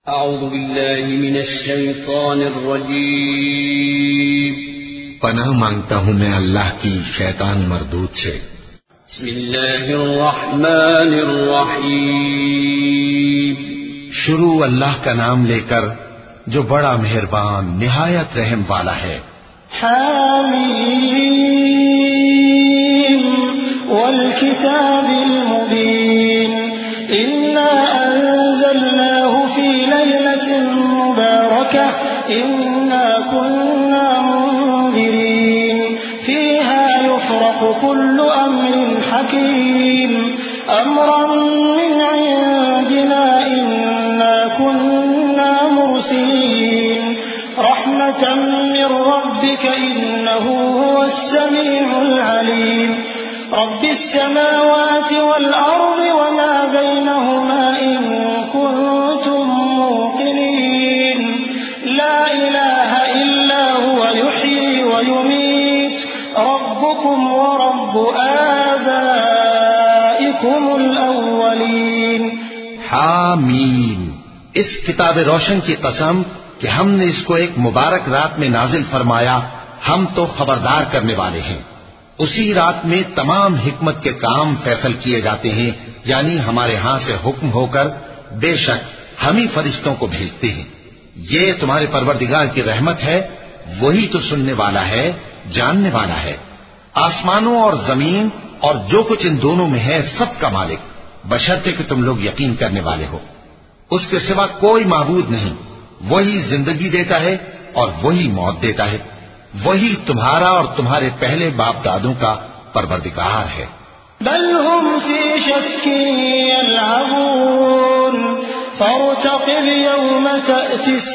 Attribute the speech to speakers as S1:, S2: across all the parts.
S1: अऊज़ु बिल्लाहि मिनश शैतानिर रजीम।
S2: पनाह मांगता हूँ मैं अल्लाह की शैतान मरदूद से।
S1: बिस्मिल्लाहिर रहमानिर रहीम।
S2: शुरू अल्लाह का नाम लेकर जो बड़ा मेहरबान निहायत रहम वाला है।
S3: हामीम वल किताबिल मुबीन इन्ना अंज़लनाहु फी लैलतिन मुबारकह इन्ना कुन्ना मुंज़िरीन फीहा युफ़रक़ु कुल्लु अम्रिन हकीम अम्रन मिन इंदिना इन्ना कुन्ना मुरसिलीन रहमतन मिन रब्बिक इन्नहु हुवस समीउल अलीम रब्बिस समावाति वल अर्दि वमा बैनहुमा इन कुंतुम मूक़िनीन ला इलाहा इल्ला हुवा युह्यी व युमीत रब्बुकुम व रब्बु आबाइकुमुल अव्वलीन।
S2: हामीम, इस किताब रोशन की कसम कि हमने इसको एक मुबारक रात में नाजिल फरमाया, हम तो खबरदार करने वाले हैं। उसी रात में तमाम हिकमत के काम फैसल किए जाते हैं, यानी हमारे यहां से हुक्म होकर बेशक हम ही फरिश्तों को भेजते हैं। ये तुम्हारे परवरदिगार की रहमत है, वही तो सुनने वाला है, जानने वाला है। आसमानों और जमीन और जो कुछ इन दोनों में है सबका मालिक, बशर्ते कि तुम लोग यकीन करने वाले हो। उसके सिवा कोई माबूद नहीं। वही जिंदगी देता है और वही मौत देता है। वही तुम्हारा और तुम्हारे पहले बाप दादों का परवरदिगार है।
S3: बल हुम फी शक्किन यलअबून फर्तक़िब यौम तअतिस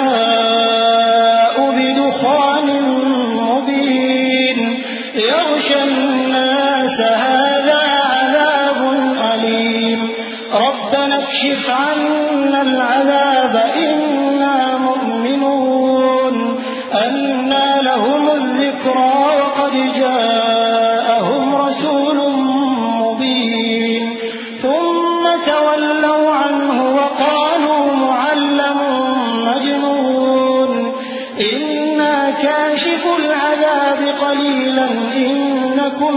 S3: समाउ बिदुखानिन मुबीन यग़शन नास हाज़ा अज़ाबुन अलीम रब्बना इक्शिफ अन्नल अज़ाब इन्ना मुमिनून अन्ना लहुमुल ज़िक्रा वक़द जाअहुम रसूलुम मुबीन थुम्मा तवल्लौ अन्हु वक़ालू मुअल्लमुन मजनून इन्ना काशिफुल अज़ाब क़लीलन इन्नकुम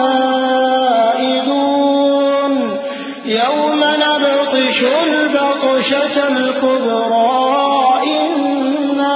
S3: आइदून यौम नबतिशुल बतशतल कुब्रा इन्ना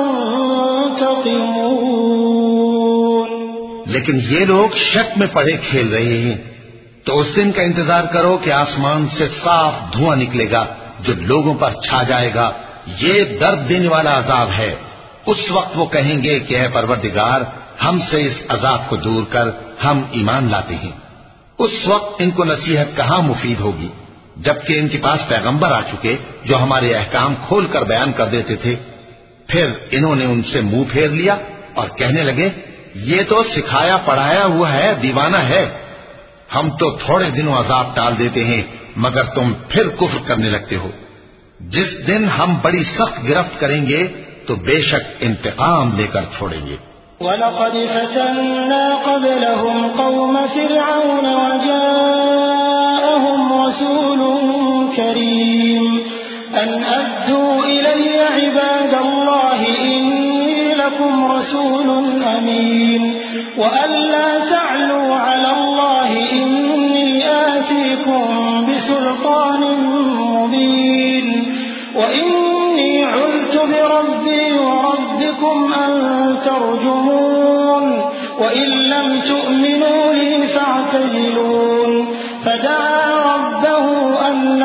S3: मुंतक़िमून।
S2: लेकिन ये लोग शक में पड़े खेल रहे हैं। तो उस दिन का इंतजार करो कि आसमान से साफ धुआं निकलेगा जो लोगों पर छा जाएगा। ये दर्द देने वाला अजाब है। उस वक्त वो कहेंगे कि है परवरदिगार, हमसे इस अजाब को दूर कर, हम ईमान लाते हैं। उस वक्त इनको नसीहत कहां मुफीद होगी, जबकि इनके पास पैगंबर आ चुके जो हमारे अहकाम खोल कर बयान कर देते थे। फिर इन्होंने उनसे मुंह फेर लिया और कहने लगे, ये तो सिखाया पढ़ाया हुआ है, दीवाना है। हम तो थोड़े दिनों अजाब टाल देते हैं, मगर तुम फिर कुफ्र करने लगते हो। जिस दिन हम बड़ी सख्त गिरफ्त करेंगे तो बेशक इंतकाम लेकर छोड़ेंगे।
S3: वलक़द फतन्ना क़ब्लहुम क़ौम फ़िरऔन वजाअहुम रसूलुन करीम अन अद्दू इलय्य इबादल्लाहि इन्नी लकुम रसूलुन अमीन व अल्ला तअलू अलल्लाहि इन्नी आतीकुम बिसुल्तानिन मुबीन व इन्नी उज़्तु बिरब्बी व रब्बिकुम अन तर्जुमून व इन लम तु'मिनू ली फअतज़िलून फदआ रब्बहु अन्न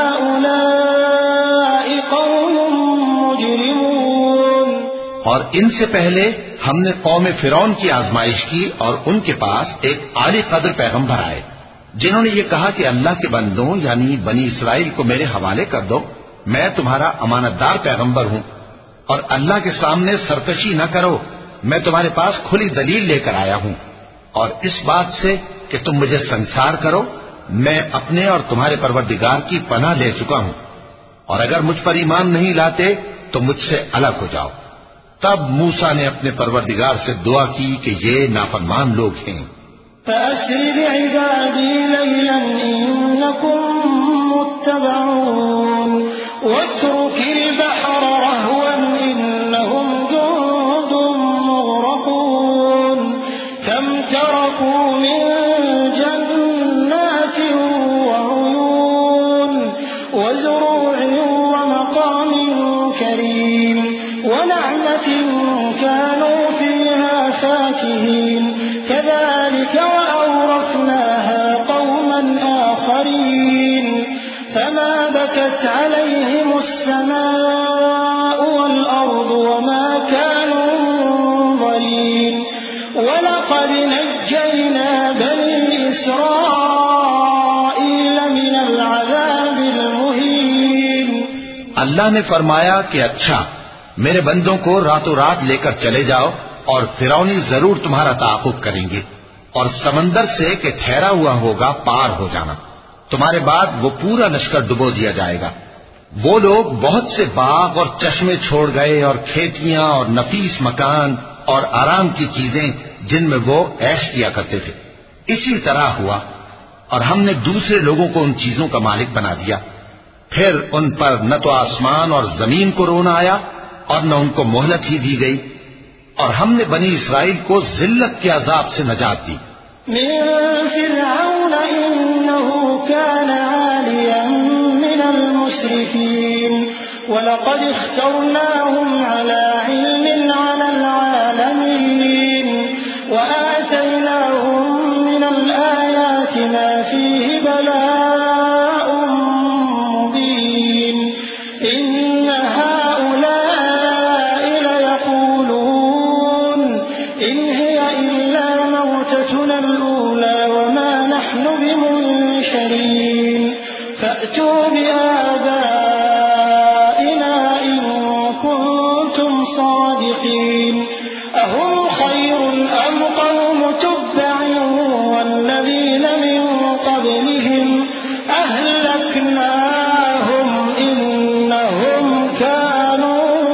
S3: हाउलाइ कौमुम मुजरिमून।
S2: और इनसे पहले हमने कौम फिरौन की आजमाइश की और उनके पास एक आली कद्र पैगंबर आए जिन्होंने ये कहा कि अल्लाह के बंदों यानी बनी इसराइल को मेरे हवाले कर दो, मैं तुम्हारा अमानतदार पैगंबर हूं और अल्लाह के सामने सरकशी न करो। मैं तुम्हारे पास खुली दलील लेकर आया हूं और इस बात से कि तुम मुझे संसार करो, मैं अपने और तुम्हारे परवरदिगार की पनाह ले चुका हूं और अगर मुझ पर ईमान नहीं लाते तो मुझसे अलग हो जाओ। तब मूसा ने अपने परवरदिगार से दुआ की कि ये नाफरमान लोग हैं।
S3: फ़अस्रि बिइबादी लैलन इन्नकुम मुत्तबऊन واترك البحر رهوا إنهم جند مغرقون كم تركوا من جنات وعيون وزروع ومقام كريم ونعمة كانوا فيها فاكهين كذلك وأورثناها قوما آخرين فما بكت عليهم السماء والأرض وما كانوا منظرين ولقد نجينا بني إسرائيل من العذاب المهين।
S2: अल्लाह ने फरमाया कि अच्छा, मेरे बंदों को रातों रात लेकर चले जाओ और फिरौनी जरूर तुम्हारा ताक़ुब करेंगे और समंदर से कि ठहरा हुआ होगा पार हो जाना। तुम्हारे बाद वो पूरा लश्कर डुबो दिया जाएगा। वो लोग बहुत से बाग और चश्मे छोड़ गए और खेतियां और नफीस मकान और आराम की चीजें जिनमें वो ऐश किया करते थे। इसी तरह हुआ और हमने दूसरे लोगों को उन चीजों का मालिक बना दिया। फिर उन पर न तो आसमान और जमीन को रोना आया और न उनको मोहलत ही दी गई और हमने बनी इसराइल को जिल्लत के अजाब से नजात दी।
S3: वलक़द इख्तरनाहुम अला इल्मिन अलल आलमीन वआतैनाहुम मिनल आयाति मा फीहि बलाउन मुबीन इन्न हाउलाइ लयक़ूलून इन हिय इल्ला मौततुना al-ऊला वमा नहनु बिमुनशरीन फअतू बिआबाइना इन कुंतुम सादिक़ीन अहुम खैरुन अम क़ौम तुब्बअ वल्लज़ीन मिन क़ब्लिहिम अहलकनाहुम इन्नहुम कानू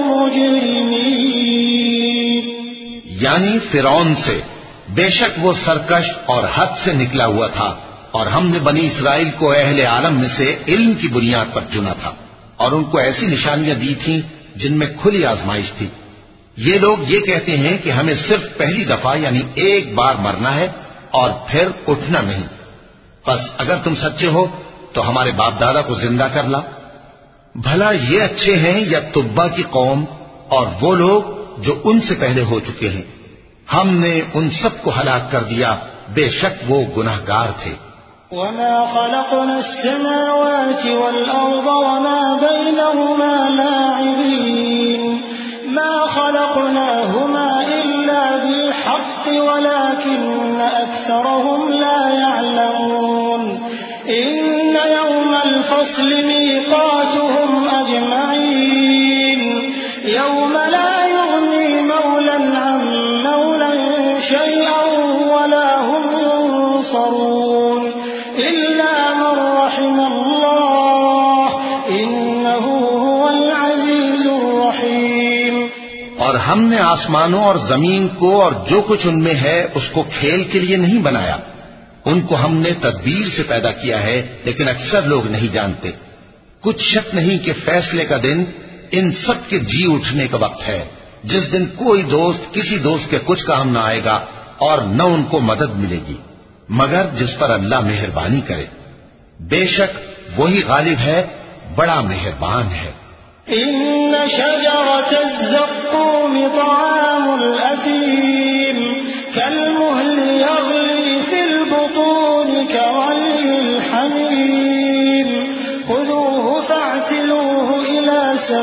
S3: मुजरिमीन।
S2: यानी फिरौन से बेशक वो सरकश और हद से निकला हुआ था और हमने बनी इसराइल को अहले आलम में से इल्म की बुनियाद पर चुना था और उनको ऐसी निशानियां दी थीं जिनमें खुली आजमाइश थी। ये लोग ये कहते हैं कि हमें सिर्फ पहली दफा यानी एक बार मरना है और फिर उठना नहीं। बस अगर तुम सच्चे हो तो हमारे बाप दादा को जिंदा कर ला। भला ये अच्छे हैं या तुब्बा की कौम और वो लोग जो उनसे पहले हो चुके हैं। हमने उन सबको हलाक कर दिया, बेशक वो गुनाहगार थे।
S3: वमा खलक़ना अस्समावाति वल अर्द वमा बैनहुमा लाइबीन मा खलक़नाहुमा इल्ला बिल हक़्क़ि वलाकिन्न अक्सरहुम ला यअलमून इन्न यौमल फ़स्लि मीक़ातुहुम अजमईन यौम ला युग़नी मौलन अन मौलन शैअन वला हुम युनसरून इल्ला मन रहिमल्लाह इन्नहु हुवल अज़ीज़ुर रहीम।
S2: और हमने आसमानों और जमीन को और जो कुछ उनमें है उसको खेल के लिए नहीं बनाया। उनको हमने तदबीर से पैदा किया है, लेकिन अक्सर लोग नहीं जानते। कुछ शक नहीं कि फैसले का दिन इन सब के जी उठने का वक्त है, जिस दिन कोई दोस्त किसी दोस्त के कुछ काम न आएगा और न उनको मदद मिलेगी मगर जिस पर अल्लाह मेहरबानी करे। बेशक वही गालिब है, बड़ा मेहरबान है।
S3: इन्न शजरतज़्ज़क़ूम तआमुल असीम कल्मुहलि यग़ली फिल बुतून कग़लिल हमीम खुज़ूहु फ़अ्तिलूहु इला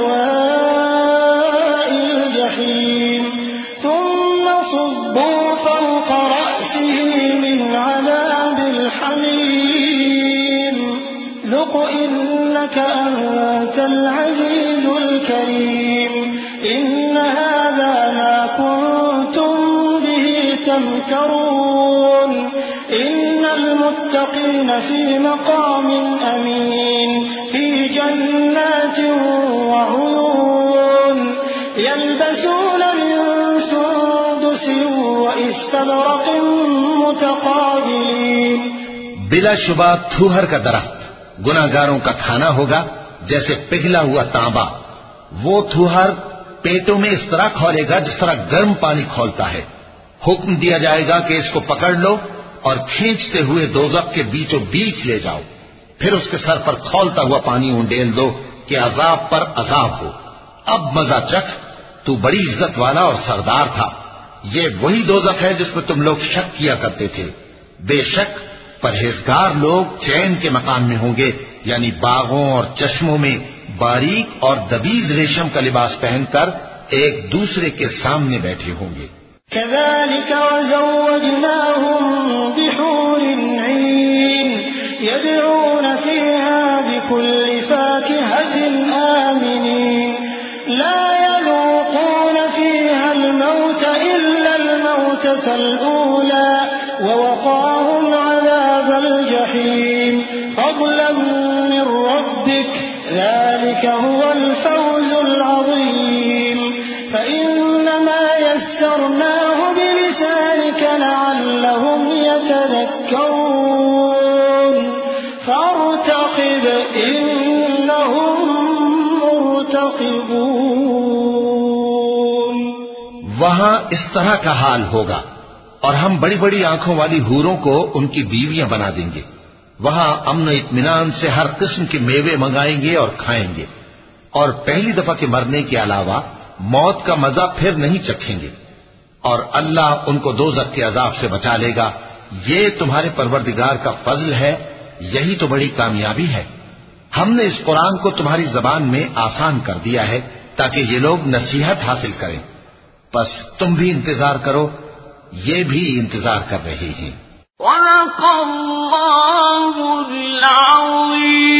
S3: सवाइल जहीम थुम्मा सुब्बू फ़ौक़ रअसिही मिन अज़ाबिल हमीम ذُقْ إِنَّكَ أَنْتَ الْعَزِيزُ الْكَرِيمُ إِنَّ هَذَا مَا كُنْتُمْ بِهِ تَمْتَرُونَ إِنَّ الْمُتَّقِينَ فِي مَقَامٍ أَمِينٍ فِي جَنَّاتٍ وَعُيُونٍ يَلْبَسُونَ مِنْ سُنْدُسٍ وَإِسْتَبْرَقٍ مُتَقَابِلِينَ।
S2: बिलाशुबा थूहर का दरख्त गुनाहगारों का खाना होगा जैसे पिघला हुआ तांबा। वो थूहर पेटों में इस तरह खौलेगा जिस तरह गर्म पानी खौलता है। हुक्म दिया जाएगा कि इसको पकड़ लो और खींचते हुए दोज़ख के बीचों बीच ले जाओ। फिर उसके सर पर खौलता हुआ पानी उंडेल दो कि अजाब पर अजाब हो। अब मजा चख, तू बड़ी इज्जत वाला और सरदार था। ये वही दोज़ख है जिसमें तुम लोग शक किया करते थे। बेशक परहेजगार लोग चैन के मकान में होंगे, यानी बागों और चश्मों में बारीक और दबीज रेशम का लिबास पहनकर एक दूसरे के सामने बैठे होंगे।
S3: कज़ालिक वज़व्वजनाहुम बिहूरिन ईन यदऊन फ़ीहा बिकुल्लि फ़ाकिहतिन आमिनीन ला यज़ूक़ून फ़ीहा अल-मौत इल्ला अल-मौततल ऊला ववक़ाहुम अज़ाबल जहीम फ़ज़लन मिन रब्बिक ज़ालिक हुवल फ़ौज़ुल अज़ीम फ़इन्नमा यस्सरनाहु बिलिसानिक लअल्लहुम यतज़क्करून फ़ार्तक़िब इन्नहुम मुर्तक़िबून।
S2: वहां इस तरह का हाल होगा और हम बड़ी बड़ी आंखों वाली हूरों को उनकी बीवियां बना देंगे। वहां अमन इत्मीनान से हर किस्म के मेवे मंगाएंगे और खाएंगे, और पहली दफा के मरने के अलावा मौत का मजा फिर नहीं चखेंगे। और अल्लाह उनको दोज़ख के अजाब से बचा लेगा। ये तुम्हारे परवरदिगार का फजल है, यही तो बड़ी कामयाबी है। हमने इस कुरान को तुम्हारी जबान में आसान कर दिया है ताकि ये लोग नसीहत हासिल करें। बस तुम भी इंतजार करो, ये भी इंतजार कर रहे हैं।